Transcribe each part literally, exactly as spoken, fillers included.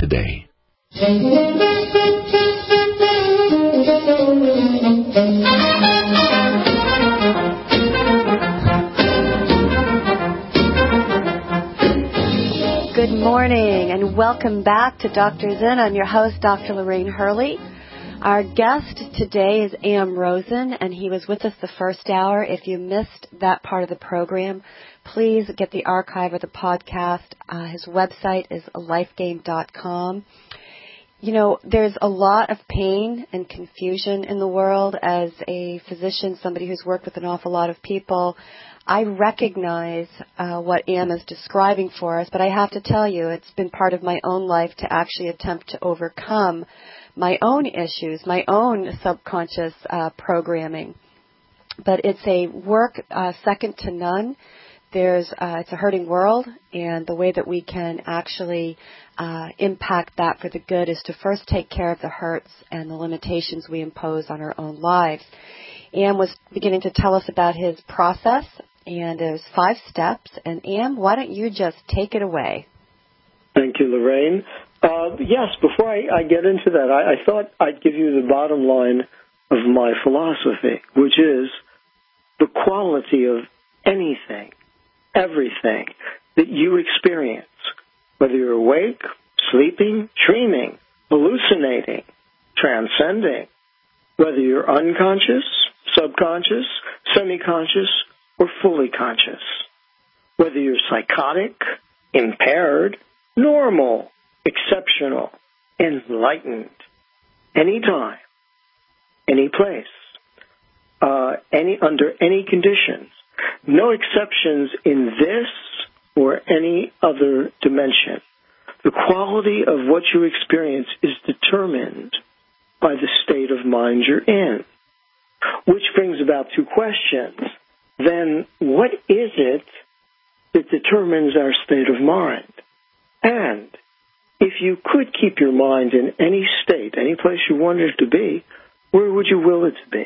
today. Good morning and welcome back to Doctor Zen. I'm your host, Doctor Lorraine Hurley. Our guest today is Am Rosen, and he was with us the first hour. If you missed that part of the program, please get the archive of the podcast. Uh, his website is life game dot com. You know, there's a lot of pain and confusion in the world. As a physician, somebody who's worked with an awful lot of people, I recognize uh, what Am is describing for us, but I have to tell you, it's been part of my own life to actually attempt to overcome my own issues, my own subconscious uh, programming. But it's a work uh, second to none. There's, uh, it's a hurting world, and the way that we can actually uh, impact that for the good is to first take care of the hurts and the limitations we impose on our own lives. Am was beginning to tell us about his process, and there's five steps. And Am, why don't you just take it away? Thank you, Lorraine. Uh, yes, before I, I get into that, I, I thought I'd give you the bottom line of my philosophy, which is the quality of anything, everything that you experience, whether you're awake, sleeping, dreaming, hallucinating, transcending, whether you're unconscious, subconscious, semi-conscious, or fully conscious, whether you're psychotic, impaired, normal, exceptional, enlightened, anytime, any place, uh, any under any conditions, no exceptions in this or any other dimension. The quality of what you experience is determined by the state of mind you're in, which brings about two questions. Then, what is it that determines our state of mind? And if you could keep your mind in any state, any place you wanted it to be, where would you will it to be?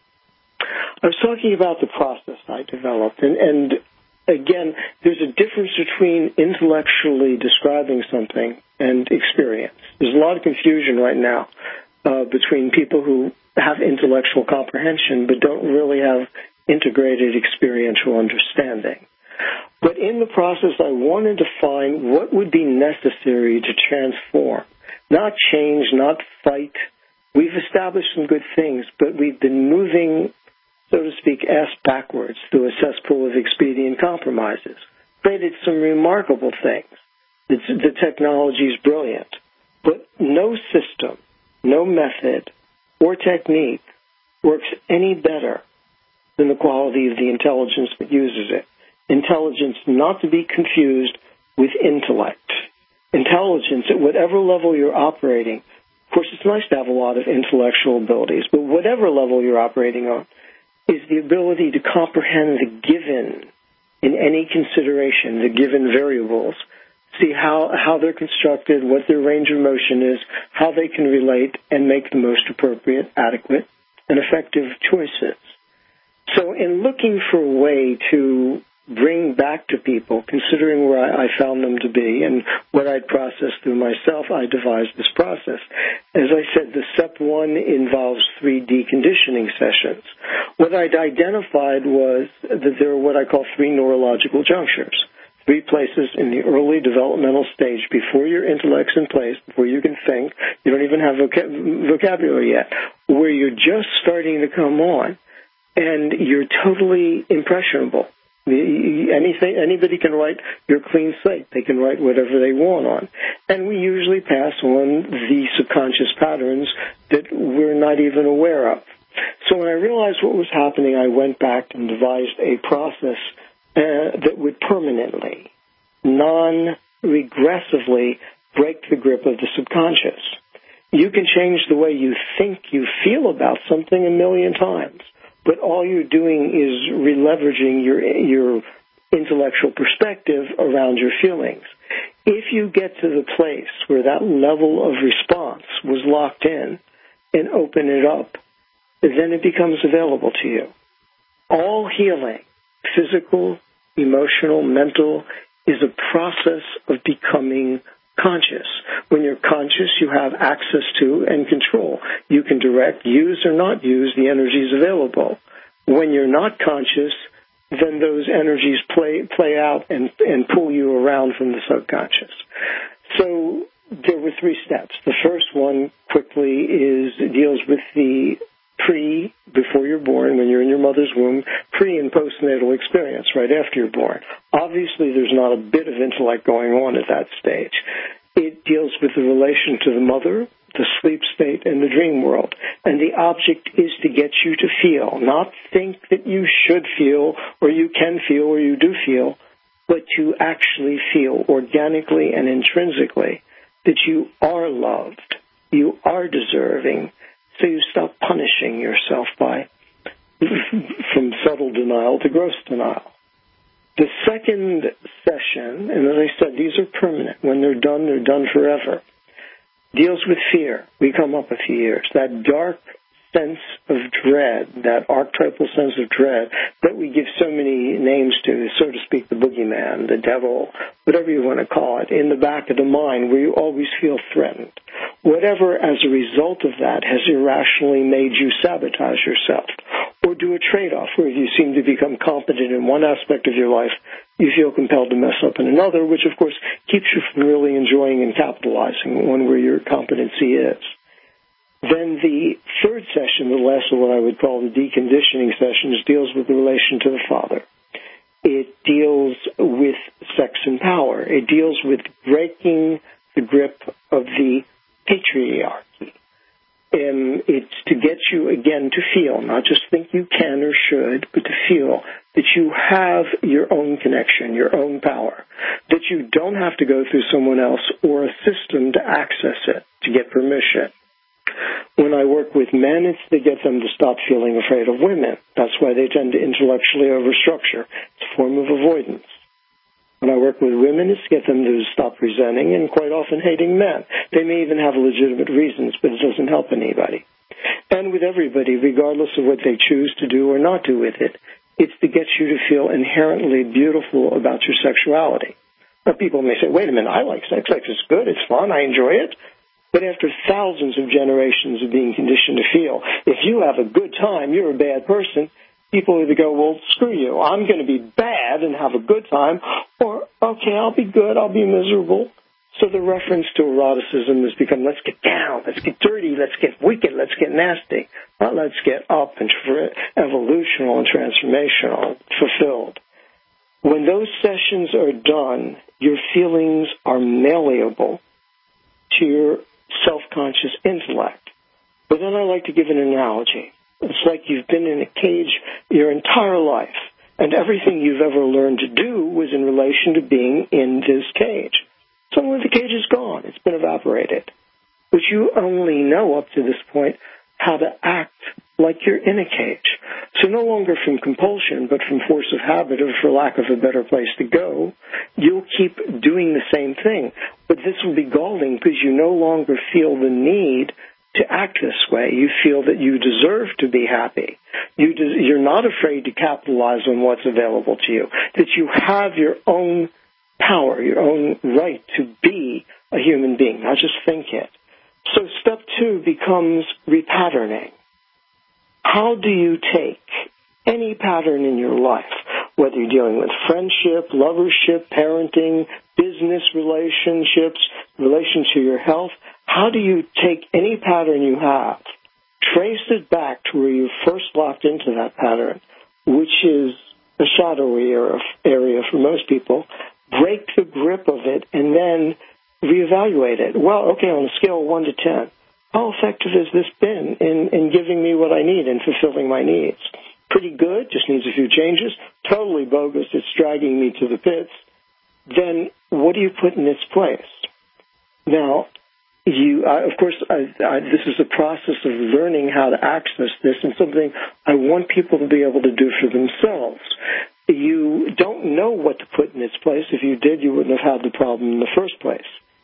I was talking about the process I developed, and, and again, there's a difference between intellectually describing something and experience. There's a lot of confusion right now uh, between people who have intellectual comprehension but don't really have integrated experiential understanding. But in the process, I wanted to find what would be necessary to transform, not change, not fight. We've established some good things, but we've been moving, so to speak, ass backwards through a cesspool of expedient compromises. Created some remarkable things. It's, the technology is brilliant, but no system, no method, or technique works any better than the quality of the intelligence that uses it. Intelligence not to be confused with intellect. Intelligence at whatever level you're operating. Of course, it's nice to have a lot of intellectual abilities, but whatever level you're operating on is the ability to comprehend the given in any consideration, the given variables, see how, how they're constructed, what their range of motion is, how they can relate, and make the most appropriate, adequate, and effective choices. So in looking for a way to bring back to people, considering where I, I found them to be and what I'd processed through myself, I devised this process. As I said, the step one involves three deconditioning sessions. What I'd identified was that there are what I call three neurological junctures, three places in the early developmental stage before your intellect's in place, before you can think, you don't even have vocab- vocabulary yet, where you're just starting to come on, and you're totally impressionable. Anything, anybody can write your clean slate. They can write whatever they want on. And we usually pass on the subconscious patterns that we're not even aware of. So when I realized what was happening, I went back and devised a process uh, that would permanently, non-regressively break the grip of the subconscious. You can change the way you think you feel about something a million times, but all you're doing is re-leveraging your your intellectual perspective around your feelings. If you get to the place where that level of response was locked in and open it up, then it becomes available to you. All healing, physical, emotional, mental, is a process of becoming conscious. When you're conscious, you have access to and control. You can direct, use, or not use the energies available. When you're not conscious, then those energies play play out and, and pull you around from the subconscious. So there were three steps. The first one, quickly, is deals with the pre, before you're born, when you're in your mother's womb, pre and postnatal experience right after you're born. Obviously, there's not a bit of intellect going on at that stage. It deals with the relation to the mother, the sleep state, and the dream world. And the object is to get you to feel, not think that you should feel, or you can feel, or you do feel, but to actually feel organically and intrinsically that you are loved, you are deserving, so you stop punishing yourself by from subtle denial to gross denial. The second session, and as I said, these are permanent. When they're done, they're done forever, deals with fear. We come up a few years. That dark sense of dread, that archetypal sense of dread that we give so many names to, so to speak, the boogeyman, the devil, whatever you want to call it, in the back of the mind where you always feel threatened. Whatever, as a result of that, has irrationally made you sabotage yourself or do a trade-off where you seem to become competent in one aspect of your life, you feel compelled to mess up in another, which, of course, keeps you from really enjoying and capitalizing on where your competency is. Then the third session, the last of what I would call the deconditioning sessions, deals with the relation to the father. It deals with sex and power. It deals with breaking the grip of the patriarchy. And it's to get you, again, to feel, not just think you can or should, but to feel that you have your own connection, your own power, that you don't have to go through someone else or a system to access it, to get permission. When I work with men, it's to get them to stop feeling afraid of women. That's why they tend to intellectually overstructure. It's a form of avoidance. When I work with women, it's to get them to stop resenting and quite often hating men. They may even have legitimate reasons, but it doesn't help anybody. And with everybody, regardless of what they choose to do or not do with it, it's to get you to feel inherently beautiful about your sexuality. Now, people may say, wait a minute, I like sex. Sex is good. It's fun. I enjoy it. But after thousands of generations of being conditioned to feel, if you have a good time, you're a bad person, people either go, well, screw you, I'm going to be bad and have a good time, or, okay, I'll be good, I'll be miserable. So the reference to eroticism has become, let's get down, let's get dirty, let's get wicked, let's get nasty, not let's get up and evolutional and transformational, fulfilled. When those sessions are done, your feelings are malleable to your self-conscious intellect. But then I like to give an analogy. It's like you've been in a cage your entire life, and everything you've ever learned to do was in relation to being in this cage. Suddenly the cage is gone. It's been evaporated. But you only know up to this point how to act like you're in a cage. So no longer from compulsion, but from force of habit, or for lack of a better place to go, you'll keep doing the same thing. But this will be galling because you no longer feel the need to act this way. You feel that you deserve to be happy. You des- you're not afraid to capitalize on what's available to you, that you have your own power, your own right to be a human being, not just think it. So step two becomes repatterning. How do you take any pattern in your life, whether you're dealing with friendship, lovership, parenting, business relationships, relation to your health, how do you take any pattern you have, trace it back to where you first locked into that pattern, which is a shadowy area for most people, break the grip of it, and then reevaluate it. Well, okay, on a scale of one to ten, how effective has this been in, in giving me what I need and fulfilling my needs? Pretty good, just needs a few changes. Totally bogus, it's dragging me to the pits. Then what do you put in its place? Now, you, I, of course, I, I, this is a process of learning how to access this, and something I want people to be able to do for themselves. You don't know what to put in its place. If you did, you wouldn't have had the problem in the first place.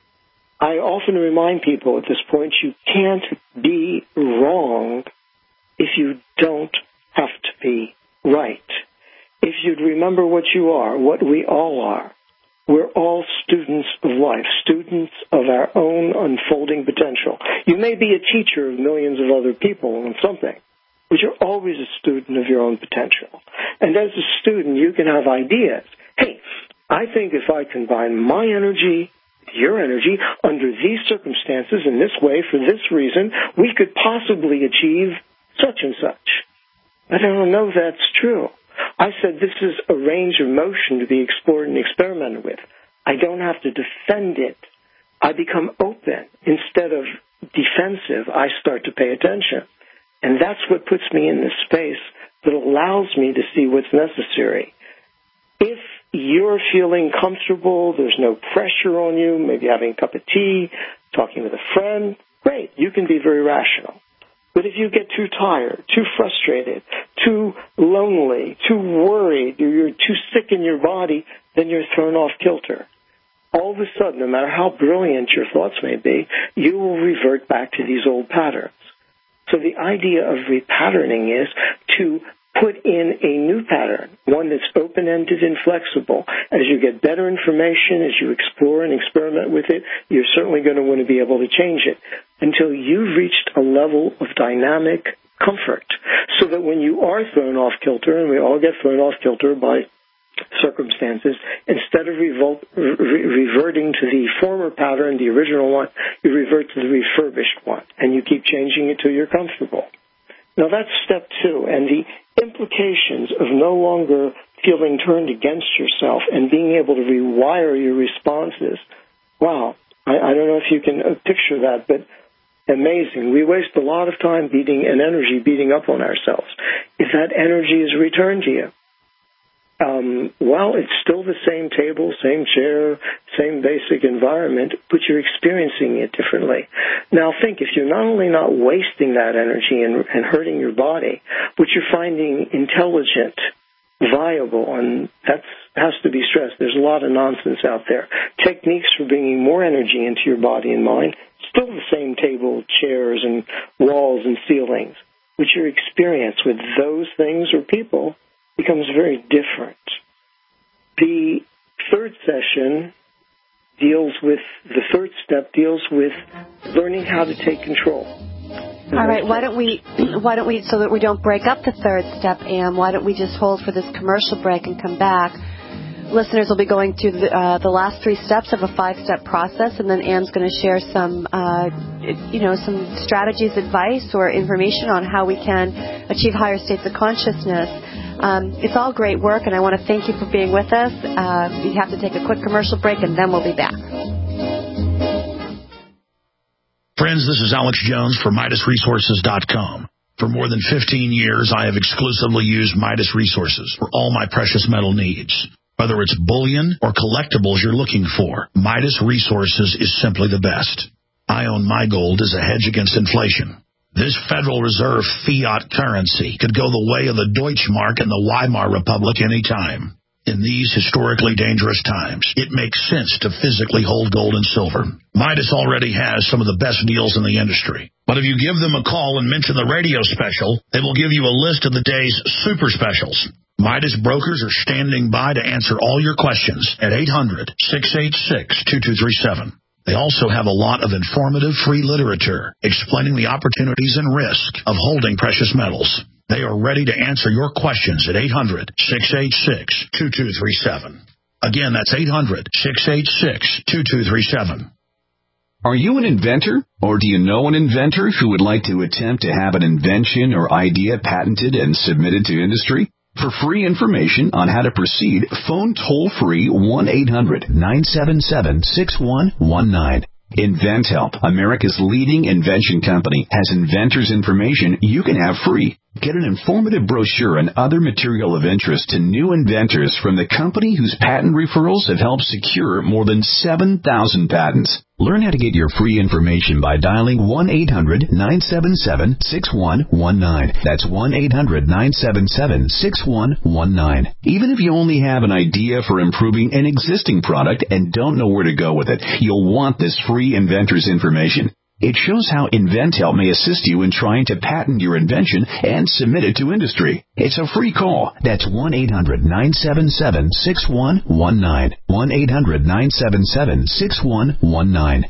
I often remind people at this point, you can't be wrong if you don't have to be right. If you'd remember what you are, what we all are, We're all students of life, students of our own unfolding potential. You may be a teacher of millions of other people on something, but you're always a student of your own potential. And as a student, you can have ideas. Hey, I think if I combine my energy with your energy under these circumstances in this way for this reason, we could possibly achieve such and such. I don't know if that's true. I said this is a range of motion to be explored and experimented with. I don't have to defend it. I become open. Instead of defensive, I start to pay attention. And that's what puts me in this space that allows me to see what's necessary. If you're feeling comfortable, there's no pressure on you, maybe having a cup of tea, talking with a friend, great, you can be very rational. But if you get too tired, too frustrated, too lonely, too worried, or you're too sick in your body, then you're thrown off kilter. All of a sudden, no matter how brilliant your thoughts may be, you will revert back to these old patterns. So the idea of repatterning is to put in a new pattern, one that's open-ended and flexible. As you get better information, as you explore and experiment with it, you're certainly going to want to be able to change it until you've reached a level of dynamic comfort so that when you are thrown off kilter, and we all get thrown off kilter by circumstances, instead of revol- re- reverting to the former pattern, the original one, you revert to the refurbished one, and you keep changing it till you're comfortable. Now, that's step two, and the implications of no longer feeling turned against yourself and being able to rewire your responses. Wow, I, I don't know if you can picture that, but amazing. We waste a lot of time beating and energy beating up on ourselves. If that energy is returned to you, Um, well, it's still the same table, same chair, same basic environment, but you're experiencing it differently. Now think, if you're not only not wasting that energy and, and hurting your body, but you're finding intelligent, viable, and that has to be stressed. There's a lot of nonsense out there. Techniques for bringing more energy into your body and mind, still the same table, chairs, and walls and ceilings, but your experience with those things or people becomes very different. The third session deals with, the third step deals with learning how to take control. All right, why don't we, why don't we, so that we don't break up the third step, Am, why don't we just hold for this commercial break and come back? Listeners will be going through the, uh, the last three steps of a five-step process, and then Am's going to share some, uh, you know, some strategies, advice, or information on how we can achieve higher states of consciousness. Um, it's all great work, and I want to thank you for being with us. Uh, we have to take a quick commercial break, and then we'll be back. Friends, this is Alex Jones for Midas Resources dot com. For more than fifteen years, I have exclusively used Midas Resources for all my precious metal needs. Whether it's bullion or collectibles you're looking for, Midas Resources is simply the best. I own my gold as a hedge against inflation. This Federal Reserve fiat currency could go the way of the Deutschmark and the Weimar Republic any time. In these historically dangerous times, it makes sense to physically hold gold and silver. Midas already has some of the best deals in the industry. But if you give them a call and mention the radio special, they will give you a list of the day's super specials. Midas brokers are standing by to answer all your questions at eight hundred, six eight six, two two three seven. They also have a lot of informative free literature explaining the opportunities and risk of holding precious metals. They are ready to answer your questions at eight hundred, six eight six, two two three seven. Again, that's eight hundred, six eight six, two two three seven. Are you an inventor, or do you know an inventor who would like to attempt to have an invention or idea patented and submitted to industry? For free information on how to proceed, phone toll-free one eight hundred, nine seven seven, six one one nine. InventHelp, America's leading invention company, has inventors' information you can have free. Get an informative brochure and other material of interest to new inventors from the company whose patent referrals have helped secure more than seven thousand patents. Learn how to get your free information by dialing one eight hundred, nine seven seven, six one one nine. That's one eight hundred, nine seven seven, six one one nine. Even if you only have an idea for improving an existing product and don't know where to go with it, you'll want this free inventor's information. It shows how InventHelp may assist you in trying to patent your invention and submit it to industry. It's a free call. That's one eight hundred nine seven seven six one one nine. one eight hundred nine seven seven six one one nine.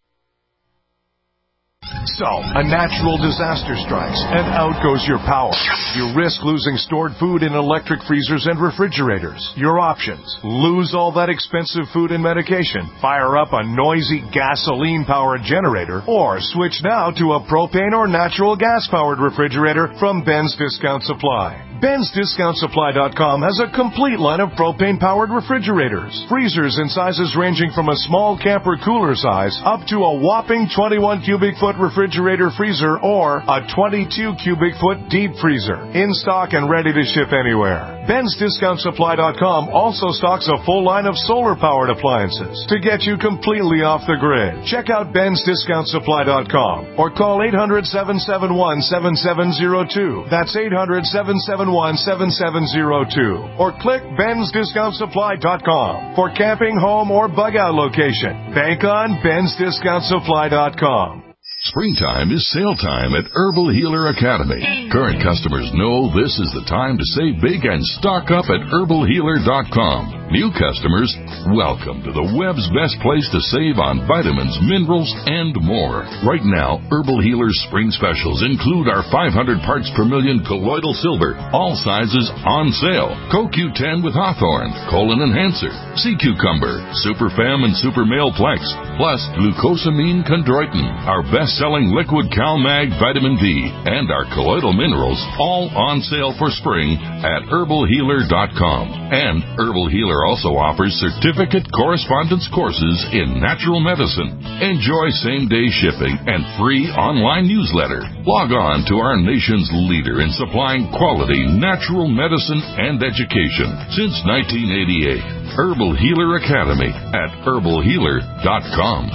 So, a natural disaster strikes, and out goes your power. You risk losing stored food in electric freezers and refrigerators. Your options: lose all that expensive food and medication, fire up a noisy gasoline-powered generator, or switch now to a propane or natural gas-powered refrigerator from Ben's Discount Supply. Ben's Discount Supply dot com has a complete line of propane-powered refrigerators. Freezers in sizes ranging from a small camper cooler size up to a whopping twenty-one cubic foot refrigerator freezer or a twenty-two cubic foot deep freezer. In stock and ready to ship anywhere. Ben's Discount Supply dot com also stocks a full line of solar-powered appliances to get you completely off the grid. Check out Ben's Discount Supply dot com or call eight hundred seven seven one seven seven zero two. That's eight hundred seven seven one seven seven zero two. Or click Ben's Discount Supply dot com for camping, home, or bug-out location. Bank on Ben's Discount Supply dot com. Springtime is sale time at Herbal Healer Academy. Current customers know this is the time to save big and stock up at herbal healer dot com. New customers, welcome to the web's best place to save on vitamins, minerals, and more. Right now, Herbal Healer's spring specials include our five hundred parts per million colloidal silver, all sizes on sale. Co Q ten with Hawthorne, Colon Enhancer, Sea Cucumber, Super Fem and Super Male Plex, plus Glucosamine Chondroitin, our best-selling liquid CalMag Vitamin D, and our colloidal minerals, all on sale for spring at herbal healer dot com. And Herbal Healer also offers certificate correspondence courses in natural medicine. Enjoy same-day shipping and free online newsletter. Log on to our nation's leader in supplying quality natural medicine and education since nineteen eighty-eight. Herbal Healer Academy at herbal healer dot com.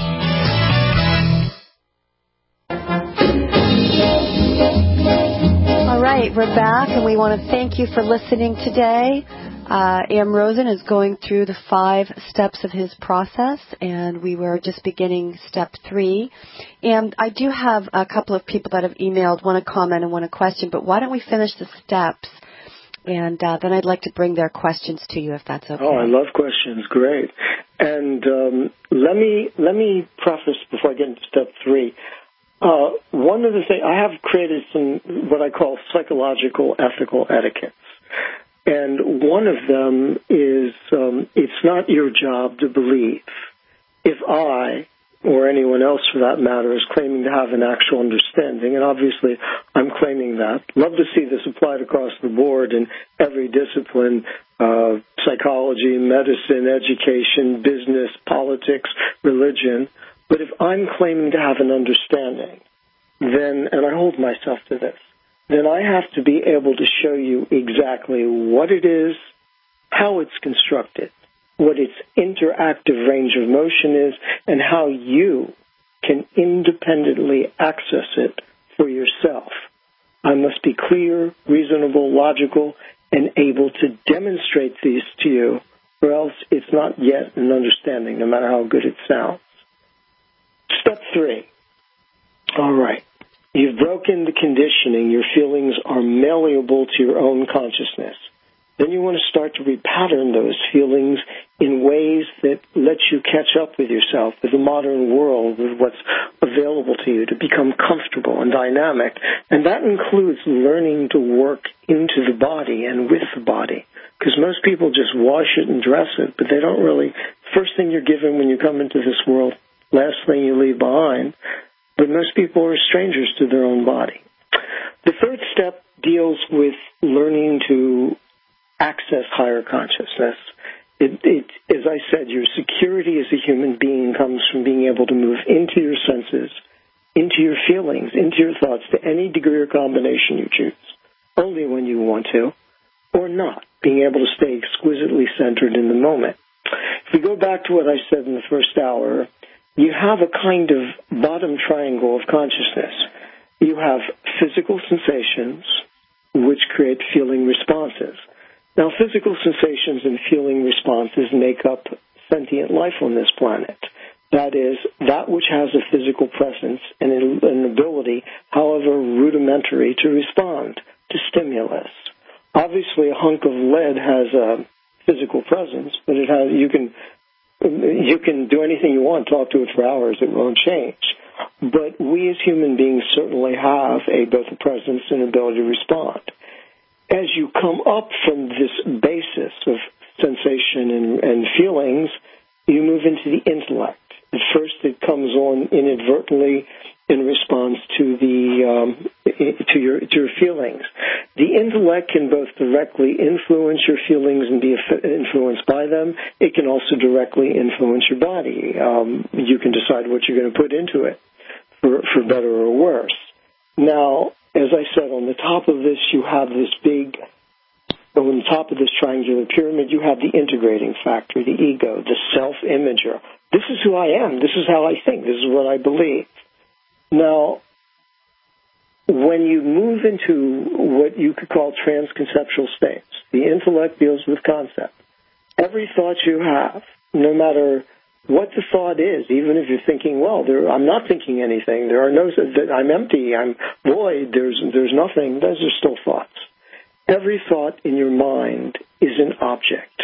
All right, we're back, and we want to thank you for listening today. Uh, Am Rosen is going through the five steps of his process, and we were just beginning step three. And I do have a couple of people that have emailed, one a comment and one a question, but why don't we finish the steps, and uh, then I'd like to bring their questions to you, if that's okay. Oh, I love questions. Great. And um, let me let me preface before I get into step three. Uh, one of the things, I have created some what I call psychological ethical etiquettes. And one of them is um, it's not your job to believe. If I, or anyone else for that matter, is claiming to have an actual understanding, and obviously I'm claiming that, love to see this applied across the board in every discipline, uh, psychology, medicine, education, business, politics, religion. But if I'm claiming to have an understanding, then, and I hold myself to this, then I have to be able to show you exactly what it is, how it's constructed, what its interactive range of motion is, and how you can independently access it for yourself. I must be clear, reasonable, logical, and able to demonstrate these to you, or else it's not yet an understanding, no matter how good it sounds. Step three. All right. You've broken the conditioning. Your feelings are malleable to your own consciousness. Then you want to start to repattern those feelings in ways that let you catch up with yourself, with the modern world, with what's available to you, to become comfortable and dynamic. And that includes learning to work into the body and with the body. Because most people just wash it and dress it, but they don't really, first thing you're given when you come into this world, last thing you leave behind. But most people are strangers to their own body. The third step deals with learning to access higher consciousness. It, it, as I said, your security as a human being comes from being able to move into your senses, into your feelings, into your thoughts, to any degree or combination you choose, only when you want to, or not, being able to stay exquisitely centered in the moment. If we go back to what I said in the first hour, you have a kind of bottom triangle of consciousness. You have physical sensations, which create feeling responses. Now, physical sensations and feeling responses make up sentient life on this planet. That is, that which has a physical presence and an ability, however rudimentary, to respond to stimulus. Obviously, a hunk of lead has a physical presence, but it has you can you can do anything you want, talk to it for hours, it won't change. But we as human beings certainly have a both a presence and ability to respond. As you come up from this basis of sensation and, and feelings, you move into the intellect. At first, it comes on inadvertently in response to the um, to your to your feelings. The intellect can both directly influence your feelings and be influenced by them. It can also directly influence your body. Um, you can decide what you're going to put into it, for for better or worse. Now, as I said, on the top of this, you have this big. On the top of this triangular pyramid, you have the integrating factor, the ego, the self-imager. This is who I am. This is how I think. This is what I believe. Now, when you move into what you could call transconceptual states, the intellect deals with concept. Every thought you have, no matter what the thought is, even if you're thinking, well, there, I'm not thinking anything, there are no, I'm empty, I'm void, there's there's nothing, those are still thoughts. Every thought in your mind is an object.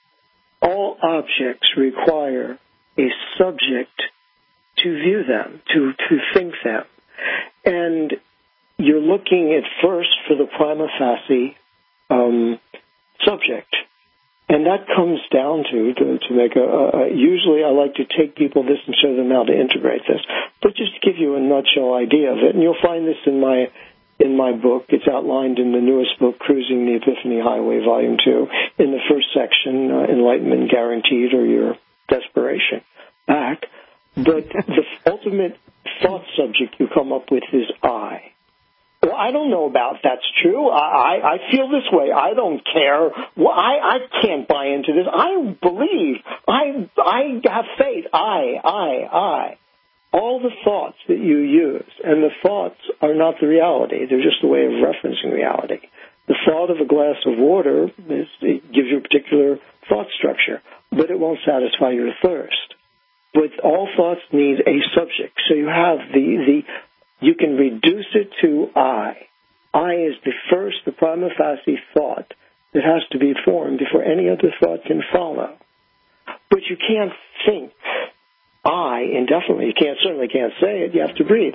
All objects require a subject to view them, to, to think them. And you're looking at first for the prima facie um, subject. And that comes down to, to, to make a, a, usually I like to take people this and show them how to integrate this. But just to give you a nutshell idea of it, and you'll find this in my in my book. It's outlined in the newest book, Cruising the Epiphany Highway, Volume two. In the first section, uh, Enlightenment Guaranteed, or Your Desperation Back. But the ultimate thought subject you come up with is I. Well, I don't know about that's true. I, I, I feel this way. I don't care. Well, I, I can't buy into this. I believe. I, I have faith. I, I, I. All the thoughts that you use, and the thoughts are not the reality. They're just a way of referencing reality. The thought of a glass of water is, it gives you a particular thought structure, but it won't satisfy your thirst. But all thoughts need a subject. So you have the, the you can reduce it to I. I is the first, the prima facie thought that has to be formed before any other thought can follow. But you can't think I indefinitely. You can't certainly can't say it. You have to breathe.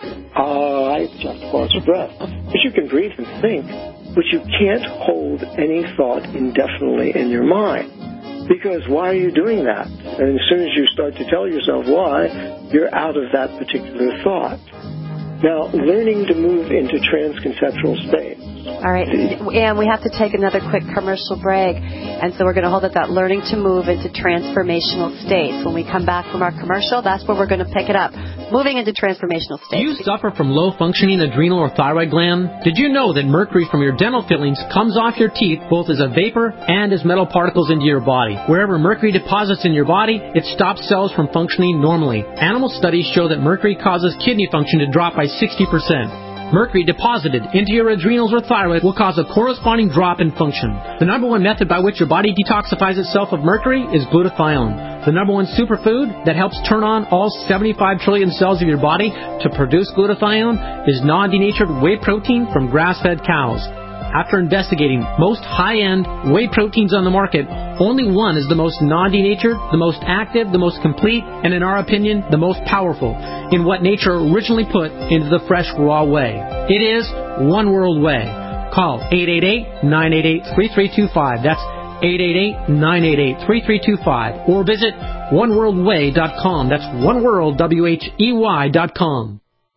I just pause for breath. But you can breathe and think, but you can't hold any thought indefinitely in your mind. Because why are you doing that? And as soon as you start to tell yourself why, you're out of that particular thought. Now, learning to move into transconceptual states. All right, and we have to take another quick commercial break, and so we're going to hold at that learning to move into transformational states. When we come back from our commercial, that's where we're going to pick it up, moving into transformational states. Do you suffer from low-functioning adrenal or thyroid gland? Did you know that mercury from your dental fillings comes off your teeth both as a vapor and as metal particles into your body? Wherever mercury deposits in your body, it stops cells from functioning normally. Animal studies show that mercury causes kidney function to drop by sixty percent. Mercury deposited into your adrenals or thyroid will cause a corresponding drop in function. The number one method by which your body detoxifies itself of mercury is glutathione. The number one superfood that helps turn on all seventy-five trillion cells of your body to produce glutathione is non-denatured whey protein from grass-fed cows. After investigating most high-end whey proteins on the market, only one is the most non-denatured, the most active, the most complete, and in our opinion, the most powerful in what nature originally put into the fresh, raw whey. It is One World Whey. Call eight eight eight, nine eight eight, three three two five. That's eight eight eight, nine eight eight, three three two five. Or visit one world way dot com. That's oneworld, W H E Y dot com.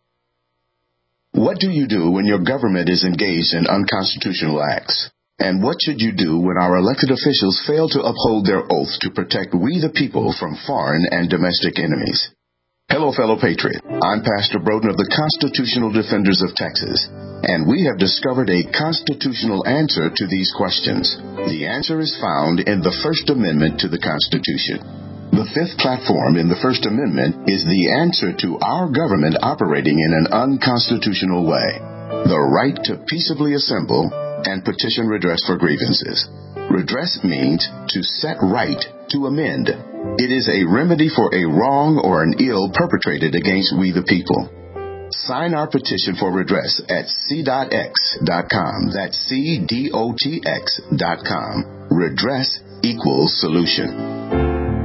What do you do when your government is engaged in unconstitutional acts? And what should you do when our elected officials fail to uphold their oaths to protect we the people from foreign and domestic enemies? Hello, fellow patriot. I'm Pastor Broden of the Constitutional Defenders of Texas, and we have discovered a constitutional answer to these questions. The answer is found in the First Amendment to the Constitution. The fifth platform in the First Amendment is the answer to our government operating in an unconstitutional way. The right to peaceably assemble and petition redress for grievances. Redress means to set right, to amend. It is a remedy for a wrong or an ill perpetrated against we the people. Sign our petition for redress at c dot x dot com. That's C D O T X dot com. Redress equals solution.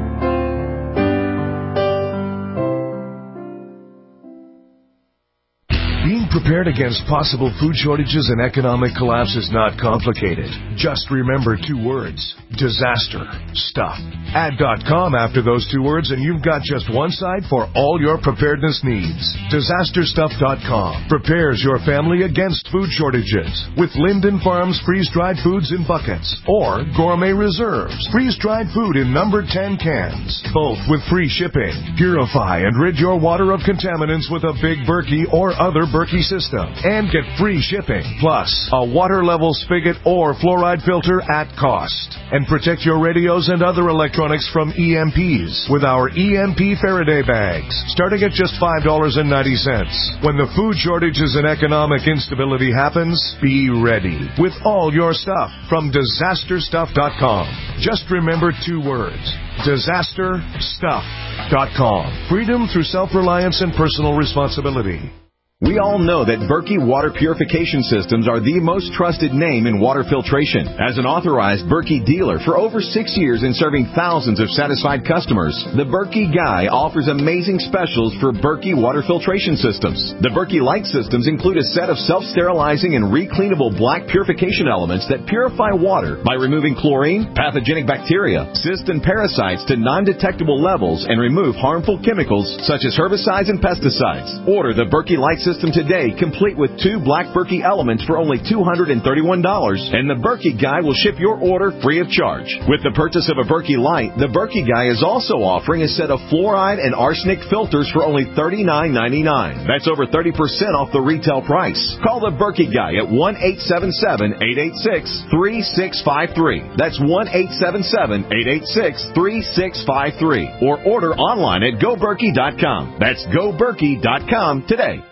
Being prepared against possible food shortages and economic collapse is not complicated. Just remember two words: disaster stuff. Add .com after those two words and you've got just one site for all your preparedness needs. disaster stuff dot com prepares your family against food shortages with Linden Farms freeze-dried foods in buckets or Gourmet Reserves freeze-dried food in number ten cans, both with free shipping. Purify and rid your water of contaminants with a Big Berkey or other Berkey system and get free shipping, plus a water level spigot or fluoride filter at cost. And protect your radios and other electronics from E M Ps with our E M P Faraday bags, starting at just five dollars and ninety cents. When the food shortages and economic instability happens, be ready with all your stuff from disaster stuff dot com. Just remember two words: disaster stuff dot com. Freedom through self-reliance and personal responsibility. We all know that Berkey water purification systems are the most trusted name in water filtration. As an authorized Berkey dealer for over six years and serving thousands of satisfied customers, the Berkey Guy offers amazing specials for Berkey water filtration systems. The Berkey Light systems include a set of self-sterilizing and recleanable black purification elements that purify water by removing chlorine, pathogenic bacteria, cysts, and parasites to non-detectable levels and remove harmful chemicals such as herbicides and pesticides. Order the Berkey Light system system today, complete with two black Berkey elements for only two hundred thirty-one dollars, and the Berkey Guy will ship your order free of charge. With the purchase of a Berkey Light, the Berkey Guy is also offering a set of fluoride and arsenic filters for only thirty-nine ninety-nine. That's over thirty percent off the retail price. Call the Berkey Guy at one eight seven seven, eight eight six, three six five three. That's one eight seven seven, eight eight six, three six five three. Or order online at go berkey dot com. That's go berkey dot com today.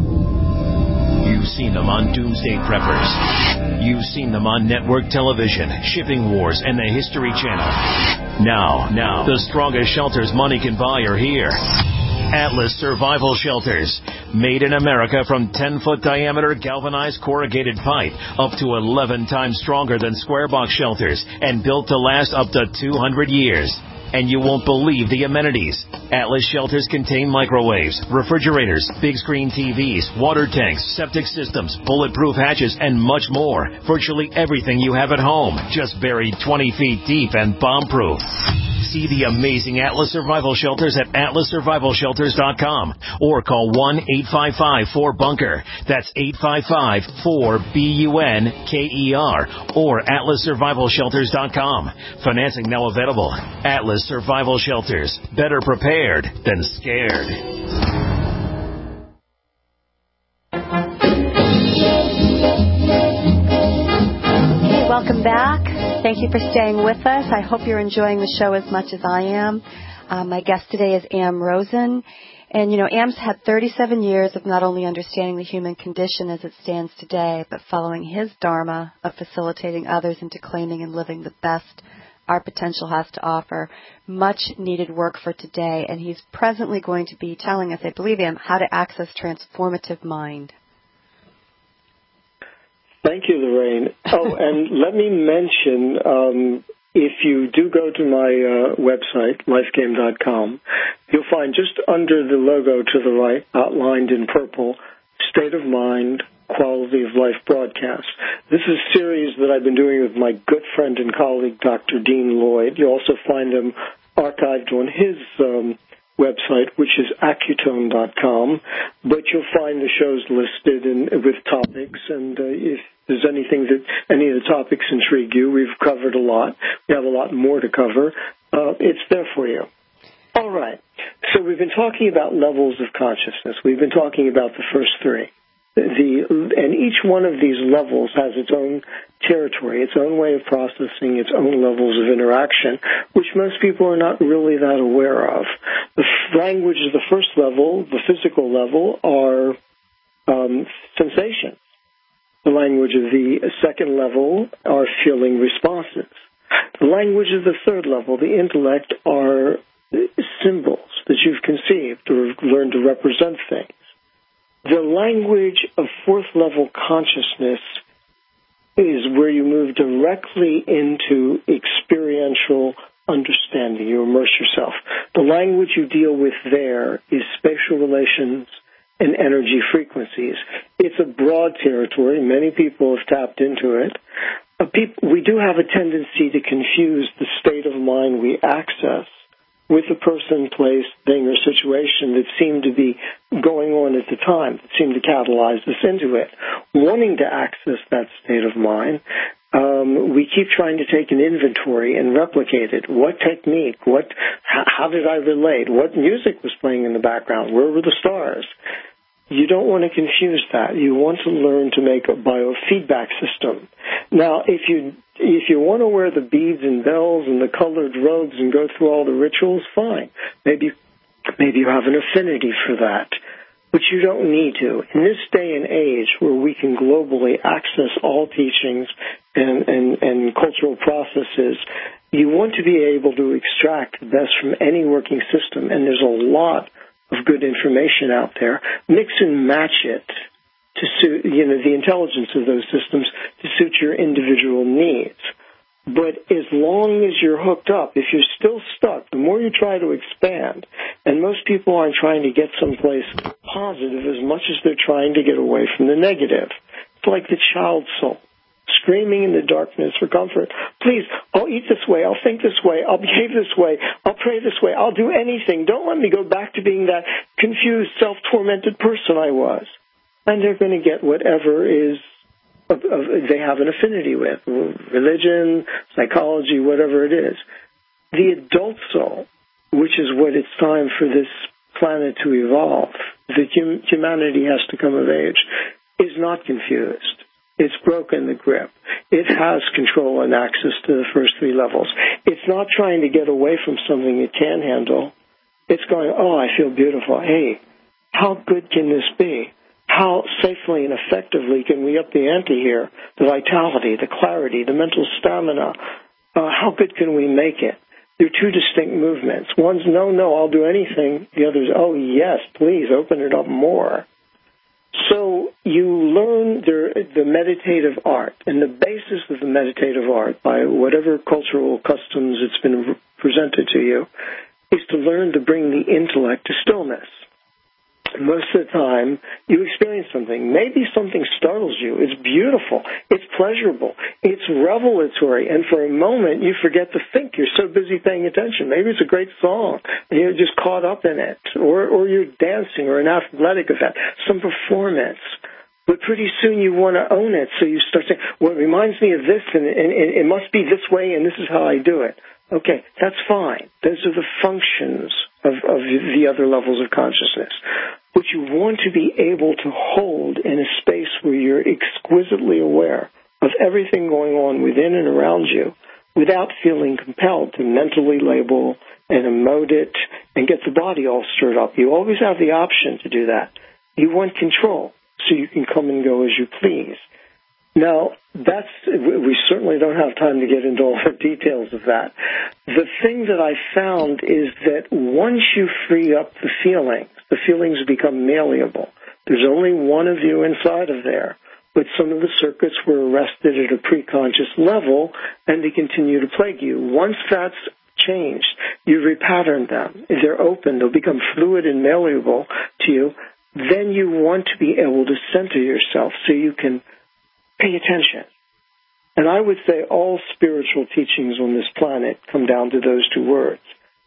You've seen them on Doomsday Preppers. You've seen them on network television, Shipping Wars, and the History Channel. Now, now, the strongest shelters money can buy are here. Atlas Survival Shelters. Made in America from ten-foot diameter galvanized corrugated pipe, up to eleven times stronger than square box shelters, and built to last up to two hundred years. And you won't believe the amenities. Atlas shelters contain microwaves, refrigerators, big screen T Vs, water tanks, septic systems, bulletproof hatches, and much more. Virtually everything you have at home, just buried twenty feet deep and bomb-proof. See the amazing Atlas Survival Shelters at atlas survival shelters dot com or call one eight five five four bunker. That's eight five five four B U N K E R or atlas survival shelters dot com. Financing now available. Atlas Survival Shelters. Better prepared than scared. Welcome back. Thank you for staying with us. I hope you're enjoying the show as much as I am. Um, my guest today is Am Rosen. And, you know, Am's had thirty-seven years of not only understanding the human condition as it stands today, but following his dharma of facilitating others into claiming and living the best our potential has to offer. Much needed work for today. And he's presently going to be telling us, I believe him, how to access transformative mind. Thank you, Lorraine. Oh, and let me mention, um, if you do go to my uh, website, life game dot com, you'll find just under the logo to the right, outlined in purple, State of Mind, Quality of Life broadcast. This is a series that I've been doing with my good friend and colleague, Doctor Dean Lloyd. You'll also find them archived on his um, website, which is accutone dot com. But you'll find the shows listed in, with topics, and uh, if there's anything that any of the topics intrigue you, we've covered a lot. We have a lot more to cover. Uh, it's there for you. All right. So we've been talking about levels of consciousness. We've been talking about the first three. The, and each one of these levels has its own territory, its own way of processing, its own levels of interaction, which most people are not really that aware of. The language of the first level, the physical level, are um, sensations. The language of the second level are feeling responses. The language of the third level, the intellect, are symbols that you've conceived or learned to represent things. The language of fourth level consciousness is where you move directly into experiential understanding. You immerse yourself. The language you deal with there is spatial relations and energy frequencies. It's a broad territory. Many people have tapped into it. Uh, people, we do have a tendency to confuse the state of mind we access with a person, place, thing, or situation that seemed to be going on at the time, that seemed to catalyze us into it. Wanting to access that state of mind, um, we keep trying to take an inventory and replicate it. What technique? What? How, how did I relate? What music was playing in the background? Where were the stars? You don't want to confuse that. You want to learn to make a biofeedback system. Now, if you if you want to wear the beads and bells and the colored robes and go through all the rituals, fine. Maybe maybe you have an affinity for that. But you don't need to. In this day and age where we can globally access all teachings and, and, and cultural processes, you want to be able to extract the best from any working system, and there's a lot of good information out there. Mix and match it to suit, you know, the intelligence of those systems to suit your individual needs. But as long as you're hooked up, if you're still stuck, the more you try to expand, and most people aren't trying to get someplace positive as much as they're trying to get away from the negative. It's like the child soul, screaming in the darkness for comfort. Please, I'll eat this way, I'll think this way, I'll behave this way, I'll pray this way, I'll do anything. Don't let me go back to being that confused, self-tormented person I was. And they're going to get whatever is Of, of, they have an affinity with, religion, psychology, whatever it is. The adult soul, which is what it's time for this planet to evolve, the hum, humanity has to come of age, is not confused. It's broken the grip. It has control and access to the first three levels. It's not trying to get away from something it can't handle. It's going, oh, I feel beautiful. Hey, how good can this be? How safely and effectively can we up the ante here? The vitality, the clarity, the mental stamina. Uh, how good can we make it? They're two distinct movements. One's, no, no, I'll do anything. The other's, oh, yes, please, open it up more. So you learn the, the meditative art, and the basis of the meditative art, by whatever cultural customs it's been presented to you, is to learn to bring the intellect to stillness. Most of the time, you experience something. Maybe something startles you. It's beautiful. It's pleasurable. It's revelatory. And for a moment, you forget to think. You're so busy paying attention. Maybe it's a great song, and you're just caught up in it. Or, or you're dancing, or an athletic event, some performance. But pretty soon you want to own it, so you start saying, well, it reminds me of this, and, and, and it must be this way, and this is how I do it. Okay, that's fine. Those are the functions of, of the other levels of consciousness. But you want to be able to hold in a space where you're exquisitely aware of everything going on within and around you without feeling compelled to mentally label and emote it and get the body all stirred up. You always have the option to do that. You want control, so you can come and go as you please. Now, that's, we certainly don't have time to get into all the details of that. The thing that I found is that once you free up the feelings, the feelings become malleable. There's only one of you inside of there, but some of the circuits were arrested at a preconscious level, and they continue to plague you. Once that's changed, you repattern them. They're open. They'll become fluid and malleable to you. Then you want to be able to center yourself so you can pay attention. And I would say all spiritual teachings on this planet come down to those two words,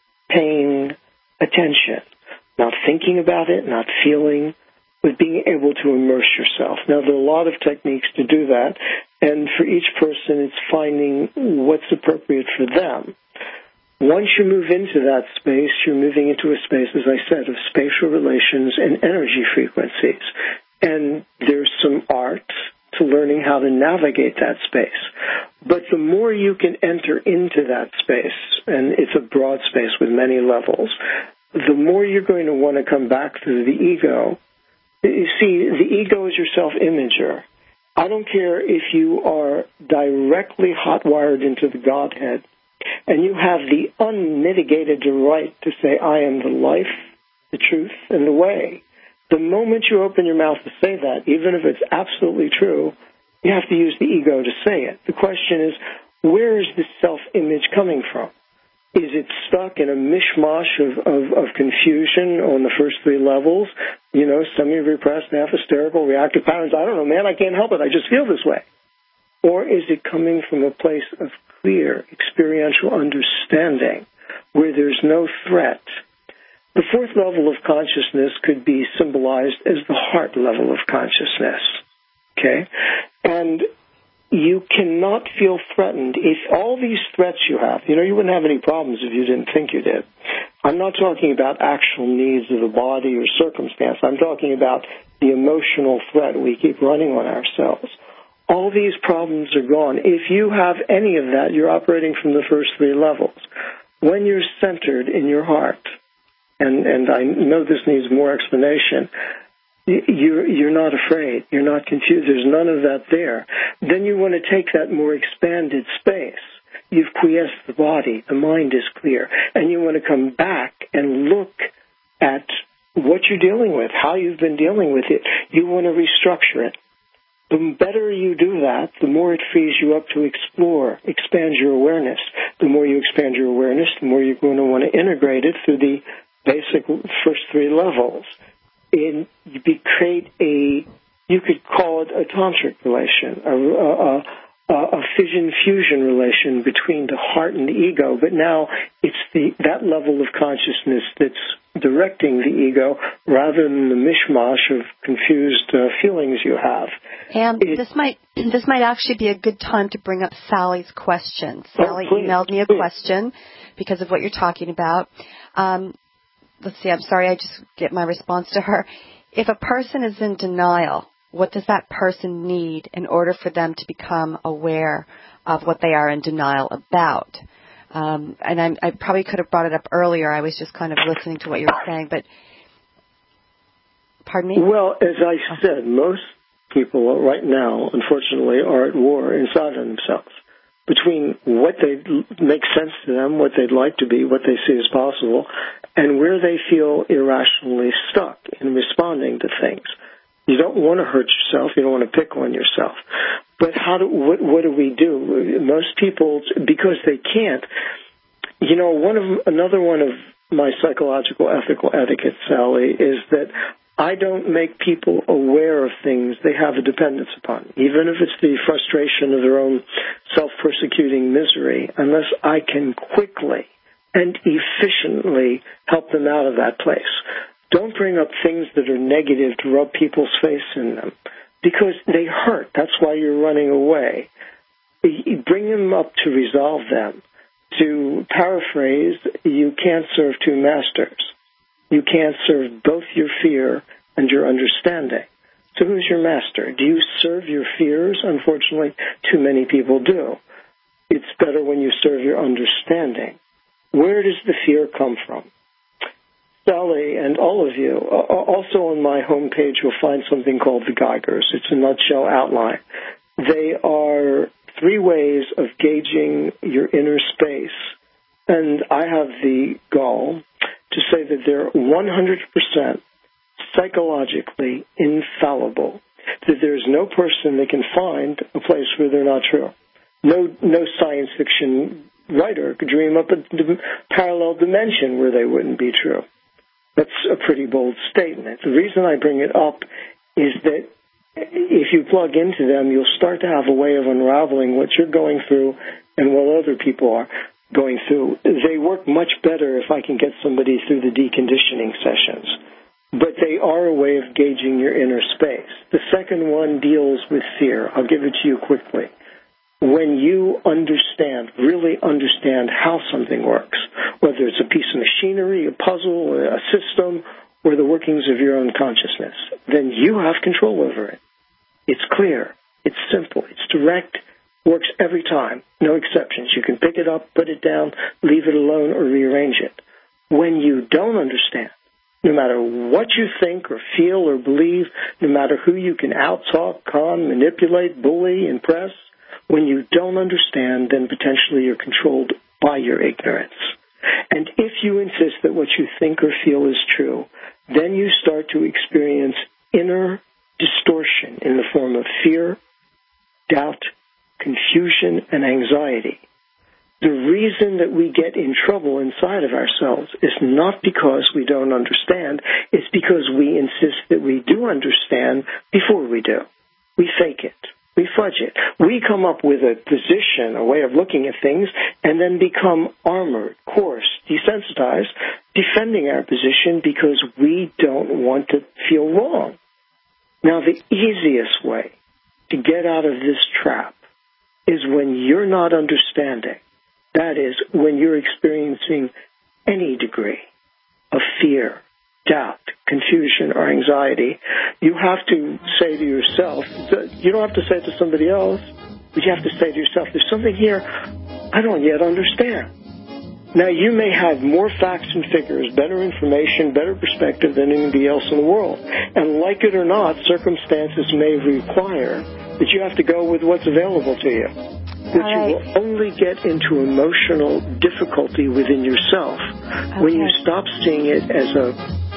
paying attention. Not thinking about it, not feeling, but being able to immerse yourself. Now, there are a lot of techniques to do that, and for each person, it's finding what's appropriate for them. Once you move into that space, you're moving into a space, as I said, of spatial relations and energy frequencies. And there's some art to learning how to navigate that space. But the more you can enter into that space, and it's a broad space with many levels, the more you're going to want to come back to the ego. You see, the ego is your self-imager. I don't care if you are directly hot-wired into the Godhead and you have the unmitigated right to say, I am the life, the truth, and the way. The moment you open your mouth to say that, even if it's absolutely true, you have to use the ego to say it. The question is, where is this self-image coming from? Is it stuck in a mishmash of, of, of confusion on the first three levels? You know, semi-repressed, half-hysterical, reactive patterns. I don't know, man, I can't help it. I just feel this way. Or is it coming from a place of clear experiential understanding where there's no threat? The fourth level of consciousness could be symbolized as the heart level of consciousness. Okay? And you cannot feel threatened if all these threats you have, you know, you wouldn't have any problems if you didn't think you did. I'm not talking about actual needs of the body or circumstance. I'm talking about the emotional threat we keep running on ourselves. All these problems are gone. If you have any of that, you're operating from the first three levels. When you're centered in your heart, and, and I know this needs more explanation, You're, you're not afraid. You're not confused. There's none of that there. Then you want to take that more expanded space. You've quiesced the body. The mind is clear. And you want to come back and look at what you're dealing with, how you've been dealing with it. You want to restructure it. The better you do that, the more it frees you up to explore, expand your awareness. The more you expand your awareness, the more you're going to want to integrate it through the basic first three levels. In, you create a, you could call it a tantric relation, a, a, a, a fission-fusion relation between the heart and the ego, but now it's the that level of consciousness that's directing the ego rather than the mishmash of confused uh, feelings you have. And it, this might this might actually be a good time to bring up Sally's question. Sally oh, please, emailed me a please. question because of what you're talking about. Um, Let's see, I'm sorry, I just get my response to her. If a person is in denial, what does that person need in order for them to become aware of what they are in denial about? Um, and I'm, I probably could have brought it up earlier. I was just kind of listening to what you were saying, but pardon me? Well, as I said, most people right now, unfortunately, are at war inside of themselves. Between what they make sense to them, what they'd like to be, what they see as possible, and where they feel irrationally stuck in responding to things. You don't want to hurt yourself. You don't want to pick on yourself. But how do what, what do we do? Most people, because they can't. You know, one of another one of my psychological ethical etiquette, Sally, is that I don't make people aware of things they have a dependence upon, even if it's the frustration of their own self-persecuting misery, unless I can quickly and efficiently help them out of that place. Don't bring up things that are negative to rub people's face in them, because they hurt. That's why you're running away. Bring them up to resolve them. To paraphrase, you can't serve two masters. You can't serve both your fear and your understanding. So who's your master? Do you serve your fears? Unfortunately, too many people do. It's better when you serve your understanding. Where does the fear come from? Sally and all of you, also on my homepage you'll find something called the Geigers. It's a nutshell outline. They are three ways of gauging your inner space. And I have the goal to say that they're one hundred percent psychologically infallible, that there's no person that can find a place where they're not true. No, no science fiction writer could dream up a parallel dimension where they wouldn't be true. That's a pretty bold statement. The reason I bring it up is that if you plug into them, you'll start to have a way of unraveling what you're going through and what other people are going through. They work much better if I can get somebody through the deconditioning sessions. But they are a way of gauging your inner space. The second one deals with fear. I'll give it to you quickly. When you understand, really understand how something works, whether it's a piece of machinery, a puzzle, a system, or the workings of your own consciousness, then you have control over it. It's clear. It's simple. It's direct. Works every time. No exceptions. You can pick it up, put it down, leave it alone, or rearrange it. When you don't understand, No matter what you think or feel or believe, no matter who you can out-talk, con, manipulate, bully, impress, when you don't understand, then potentially you're controlled by your ignorance. And if you insist that what you think or feel is true, then you start to experience inner distortion in the form of fear, doubt, confusion, and anxiety. The reason that we get in trouble inside of ourselves is not because we don't understand, it's because we insist that we do understand before we do. We fake it. We fudge it. We come up with a position, a way of looking at things, and then become armored, coarse, desensitized, defending our position because we don't want to feel wrong. Now, the easiest way to get out of this trap is when you're not understanding. That is, when you're experiencing any degree of fear, doubt, confusion, or anxiety, you have to say to yourself, you don't have to say it to somebody else, but you have to say to yourself, there's something here I don't yet understand. Now, you may have more facts and figures, better information, better perspective than anybody else in the world. And like it or not, circumstances may require that you have to go with what's available to you. But right. You will only get into emotional difficulty within yourself okay. when you stop seeing it as a...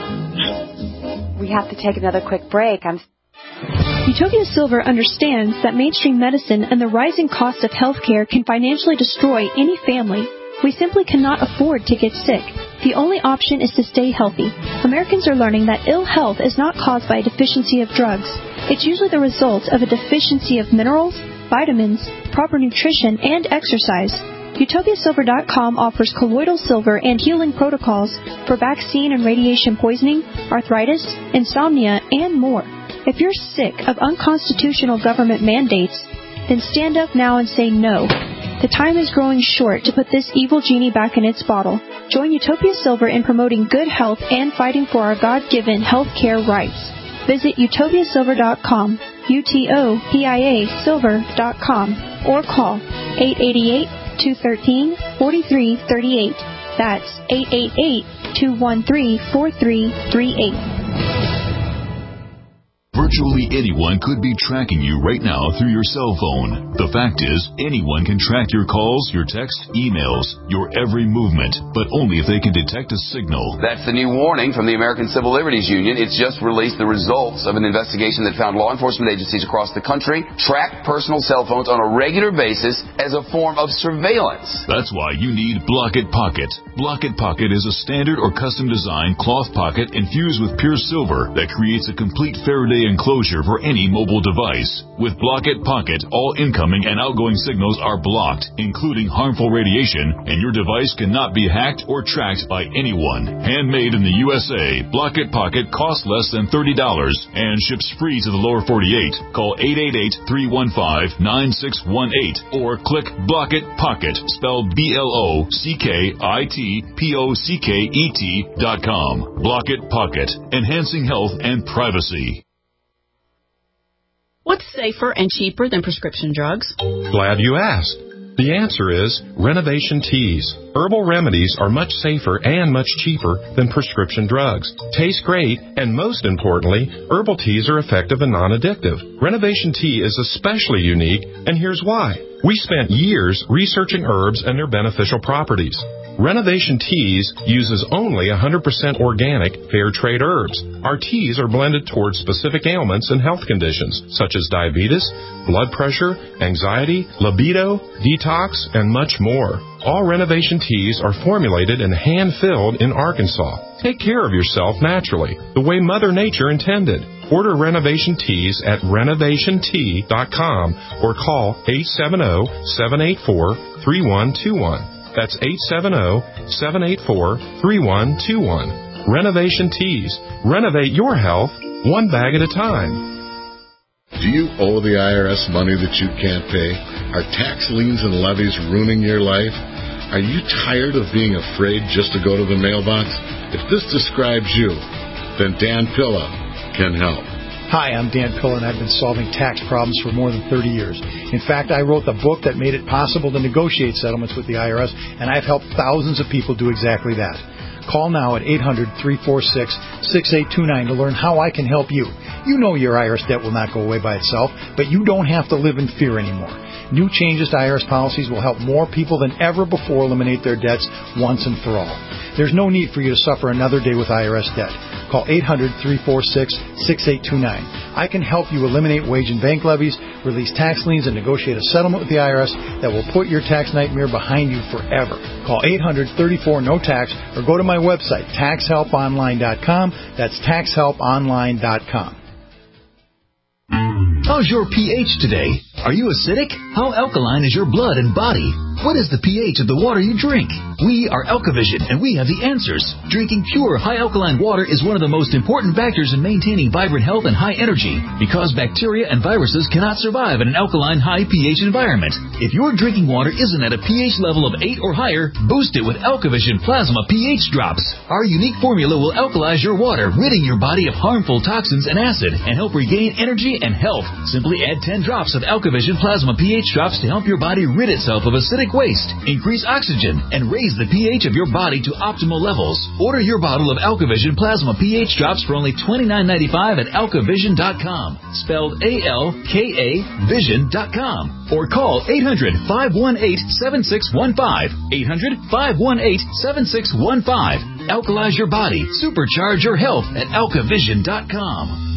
We have to take another quick break. I'm... Utopia Silver understands that mainstream medicine and the rising cost of healthcare can financially destroy any family. We simply cannot afford to get sick. The only option is to stay healthy. Americans are learning that ill health is not caused by a deficiency of drugs. It's usually the result of a deficiency of minerals, vitamins, proper nutrition, and exercise. Utopia Silver dot com offers colloidal silver and healing protocols for vaccine and radiation poisoning, arthritis, insomnia, and more. If you're sick of unconstitutional government mandates, then stand up now and say no. The time is growing short to put this evil genie back in its bottle. Join Utopia Silver in promoting good health and fighting for our God-given health care rights. Visit Utopia Silver dot com, U T O P I A Silver dot com, or call eight eight eight, two one three, four three three eight. That's eight eight eight, two one three, four three three eight. Virtually anyone could be tracking you right now through your cell phone. The fact is, anyone can track your calls, your texts, emails, your every movement, but only if they can detect a signal. That's the new warning from the American Civil Liberties Union. It's just released the results of an investigation that found law enforcement agencies across the country track personal cell phones on a regular basis as a form of surveillance. That's why you need Block-It Pocket. Block-It Pocket is a standard or custom-designed cloth pocket infused with pure silver that creates a complete Faraday enclosure for any mobile device. With Block-It Pocket, all incoming and outgoing signals are blocked, including harmful radiation, and your device cannot be hacked or tracked by anyone. Handmade in the U S A, Block-It Pocket costs less than thirty dollars and ships free to the lower forty-eight. Call eight eight eight, three one five, nine six one eight or click Block-It Pocket, spelled B L O C K I T P O C K E T dot com. Block-It Pocket, enhancing health and privacy. What's safer and cheaper than prescription drugs? Glad you asked. The answer is Renovation Teas. Herbal remedies are much safer and much cheaper than prescription drugs. Taste great, and most importantly, herbal teas are effective and non-addictive. Renovation Tea is especially unique, and here's why. We spent years researching herbs and their beneficial properties. Renovation Teas uses only one hundred percent organic, fair trade herbs. Our teas are blended towards specific ailments and health conditions, such as diabetes, blood pressure, anxiety, libido, detox, and much more. All Renovation Teas are formulated and hand-filled in Arkansas. Take care of yourself naturally, the way Mother Nature intended. Order Renovation Teas at renovation tea dot com or call eight seven zero, seven eight four, three one two one. That's eight seven zero, seven eight four, three one two one. Renovation Teas. Renovate your health one bag at a time. Do you owe the I R S money that you can't pay? Are tax liens and levies ruining your life? Are you tired of being afraid just to go to the mailbox? If this describes you, then Dan Pilla can help. Hi, I'm Dan Pilla, and I've been solving tax problems for more than thirty years. In fact, I wrote the book that made it possible to negotiate settlements with the I R S, and I've helped thousands of people do exactly that. Call now at eight hundred, three four six, six eight two nine to learn how I can help you. You know your I R S debt will not go away by itself, but you don't have to live in fear anymore. New changes to I R S policies will help more people than ever before eliminate their debts once and for all. There's no need for you to suffer another day with I R S debt. Call eight hundred, three four six, six eight two nine. I can help you eliminate wage and bank levies, release tax liens, and negotiate a settlement with the I R S that will put your tax nightmare behind you forever. Call eight hundred, thirty-four, no tax or go to my website, tax help online dot com. That's tax help online dot com. How's your pH today? Are you acidic? How alkaline is your blood and body? What is the pH of the water you drink? We are Alkavision, and we have the answers. Drinking pure, high-alkaline water is one of the most important factors in maintaining vibrant health and high energy, because bacteria and viruses cannot survive in an alkaline, high pH environment. If your drinking water isn't at a pH level of eight or higher, boost it with Alkavision Plasma pH Drops. Our unique formula will alkalize your water, ridding your body of harmful toxins and acid, and help regain energy and health. Simply add ten drops of Alkavision Plasma pH Drops to help your body rid itself of acidic waste, increase oxygen, and raise the pH of your body to optimal levels. Order your bottle of Alkavision Plasma pH Drops for only twenty-nine ninety-five at alkavision dot com, spelled A L K A vision dot com, or call eight hundred, five one eight, seven six one five, eight hundred, five one eight, seven six one five. Alkalize your body, supercharge your health at alkavision dot com.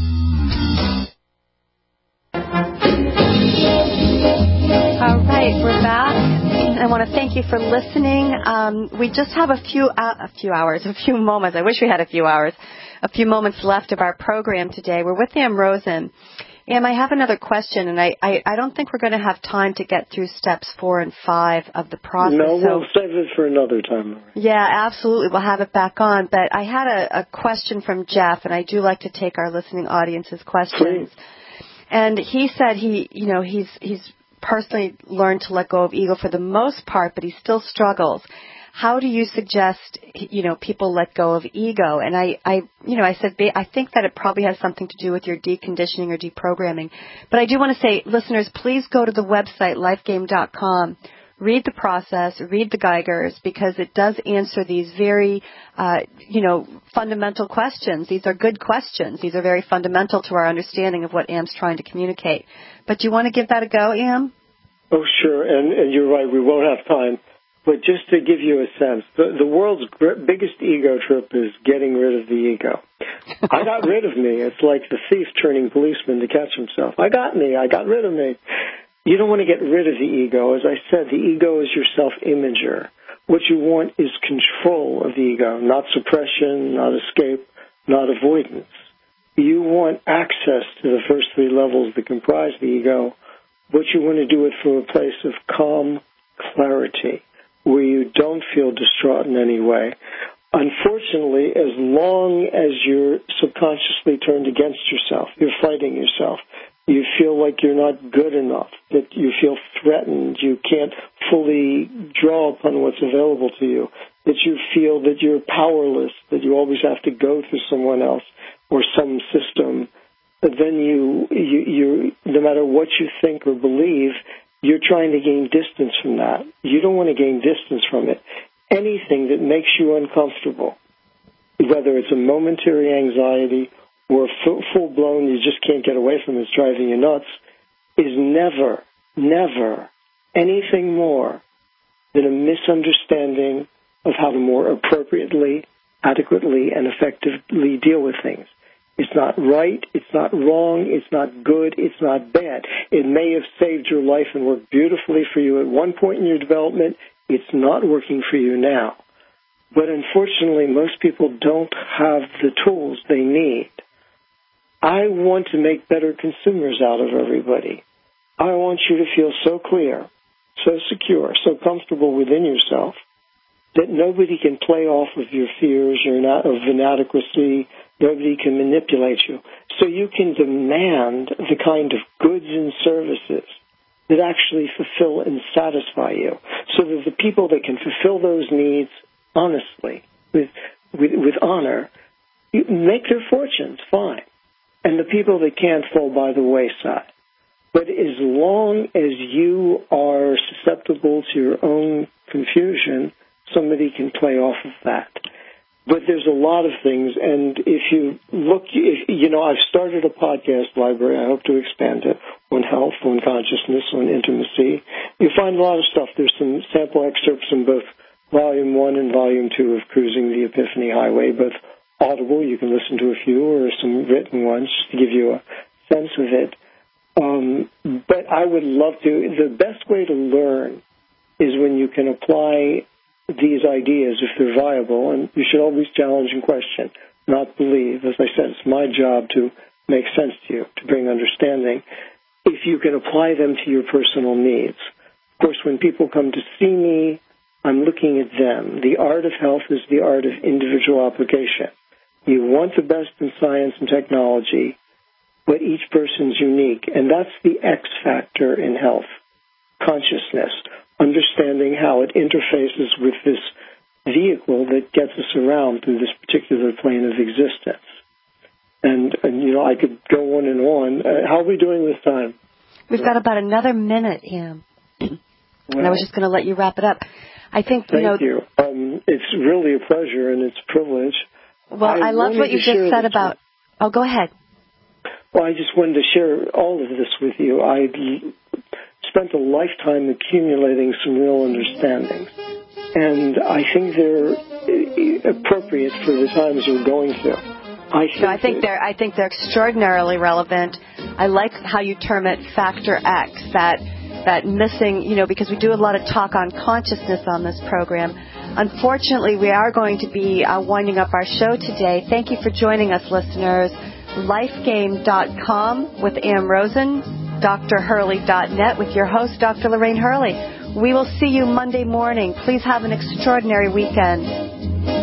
All right, we're back. I want to thank you for listening. Um, we just have a few uh, a few hours, a few moments. I wish we had a few hours, a few moments left of our program today. We're with Am Rosen. Am, I have another question, and I, I, I don't think we're going to have time to get through steps four and five of the process. No, so, we'll save it for another time. Yeah, absolutely. We'll have it back on. But I had a, a question from Jeff, and I do like to take our listening audience's questions. Please. And he said he, you know, he's he's personally learned to let go of ego for the most part, but he still struggles. How do you suggest, you know, people let go of ego? And I, I, you know, I said, I think that it probably has something to do with your deconditioning or deprogramming. But I do want to say, listeners, please go to the website, lifegame dot com. Read the process, read the Geigers, because it does answer these very, uh, you know, fundamental questions. These are good questions. These are very fundamental to our understanding of what Am's trying to communicate. But do you want to give that a go, Am? Oh, sure. And, and you're right, we won't have time. But just to give you a sense, the, the world's gr- biggest ego trip is getting rid of the ego. I got rid of me. It's like the thief turning policeman to catch himself. I got me. I got rid of me. You don't want to get rid of the ego. As I said, the ego is your self-imager. What you want is control of the ego, not suppression, not escape, not avoidance. You want access to the first three levels that comprise the ego, but you want to do it from a place of calm clarity, where you don't feel distraught in any way. Unfortunately, as long as you're subconsciously turned against yourself, you're fighting yourself, you feel like you're not good enough, that you feel threatened, you can't fully draw upon what's available to you, that you feel that you're powerless, that you always have to go through someone else or some system, then you, you, you, no matter what you think or believe, you're trying to gain distance from that. You don't want to gain distance from it. Anything that makes you uncomfortable, whether it's a momentary anxiety or full-blown, you just can't get away from it, it's driving you nuts, is never, never anything more than a misunderstanding of how to more appropriately, adequately, and effectively deal with things. It's not right, it's not wrong, it's not good, it's not bad. It may have saved your life and worked beautifully for you at one point in your development. It's not working for you now. But unfortunately, most people don't have the tools they need. I want to make better consumers out of everybody. I want you to feel so clear, so secure, so comfortable within yourself that nobody can play off of your fears or not of inadequacy. Nobody can manipulate you. So you can demand the kind of goods and services that actually fulfill and satisfy you, so that the people that can fulfill those needs honestly, with with, with honor, you make their fortunes, fine. And the people that can't fall by the wayside. But as long as you are susceptible to your own confusion, somebody can play off of that. but there's a lot of things, and if you look, if, you know, I've started a podcast library. I hope to expand it on health, on consciousness, on intimacy. You find a lot of stuff. There's some sample excerpts in both Volume one and Volume two of Cruising the Epiphany Highway, both audible, you can listen to a few, or some written ones just to give you a sense of it. Um, but I would love to. The best way to learn is when you can apply these ideas if they're viable, and you should always challenge and question, not believe. As I said, it's my job to make sense to you, to bring understanding, if you can apply them to your personal needs. Of course, when people come to see me, I'm looking at them. The art of health is the art of individual application. You want the best in science and technology, but each person's unique, and that's the X factor in health, consciousness. Understanding how it interfaces with this vehicle that gets us around through this particular plane of existence. And, and you know, I could go on and on. Uh, how are we doing this time? We've got about another minute, Am. Well, and I was just going to let you wrap it up. I think, you thank know... Thank you. Um, it's really a pleasure and it's a privilege. Well, I, I love what you just said about... Oh, go ahead. Well, I just wanted to share all of this with you. I spent a lifetime accumulating some real understandings, and I think they're appropriate for the times we're going through. I think, no, I think they're I think they're extraordinarily relevant. I like how you term it Factor X, that that missing, you know, because we do a lot of talk on consciousness on this program. Unfortunately, we are going to be uh, winding up our show today. Thank you for joining us, listeners. Lifegame dot com with Am Rosen, D R Hurley dot net with your host, Doctor Lorraine Hurley. We will see you Monday morning. Please have an extraordinary weekend.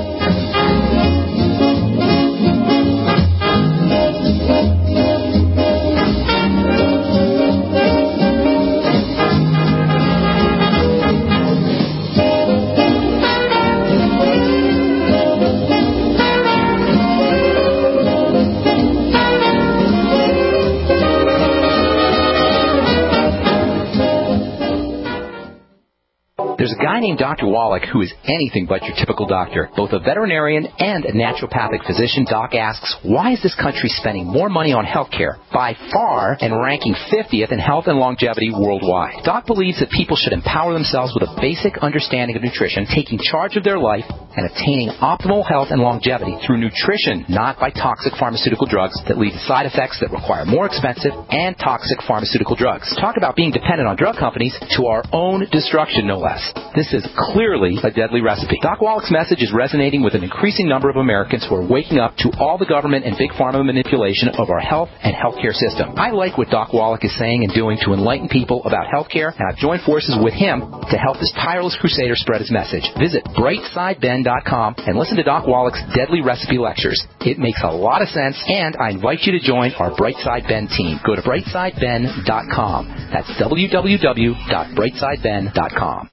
There's a guy named Doctor Wallach who is anything but your typical doctor. Both a veterinarian and a naturopathic physician, Doc asks, why is this country spending more money on health care, by far, and ranking fiftieth in health and longevity worldwide? Doc believes that people should empower themselves with a basic understanding of nutrition, taking charge of their life, and attaining optimal health and longevity through nutrition, not by toxic pharmaceutical drugs that lead to side effects that require more expensive and toxic pharmaceutical drugs. Talk about being dependent on drug companies to our own destruction, no less. This is clearly a deadly recipe. Doc Wallach's message is resonating with an increasing number of Americans who are waking up to all the government and big pharma manipulation of our health and healthcare system. I like what Doc Wallach is saying and doing to enlighten people about healthcare, and I've joined forces with him to help this tireless crusader spread his message. Visit bright side ben dot com and listen to Doc Wallach's deadly recipe lectures. It makes a lot of sense, and I invite you to join our Brightside Ben team. Go to bright side ben dot com. That's w w w dot bright side ben dot com.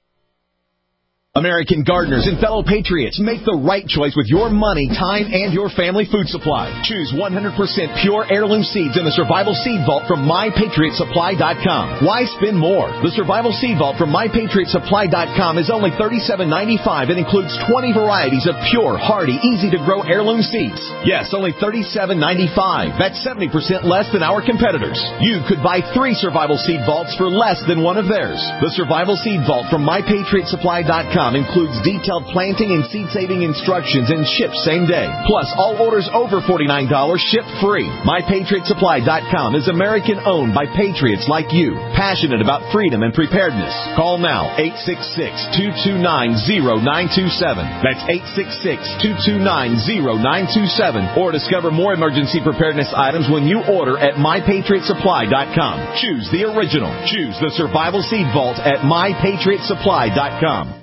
American gardeners and fellow patriots, make the right choice with your money, time, and your family food supply. Choose one hundred percent pure heirloom seeds in the Survival Seed Vault from my patriot supply dot com. Why spend more? The Survival Seed Vault from my patriot supply dot com is only thirty-seven ninety-five and includes twenty varieties of pure, hardy, easy-to-grow heirloom seeds. Yes, only thirty-seven ninety-five. That's seventy percent less than our competitors. You could buy three Survival Seed Vaults for less than one of theirs. The Survival Seed Vault from my patriot supply dot com includes detailed planting and seed-saving instructions and ships same day. Plus, all orders over forty-nine dollars ship free. my patriot supply dot com is American-owned by patriots like you, passionate about freedom and preparedness. Call now, eight six six, two two nine, zero nine two seven. That's eight six six, two two nine, zero nine two seven. Or discover more emergency preparedness items when you order at my patriot supply dot com. Choose the original. Choose the Survival Seed Vault at my patriot supply dot com.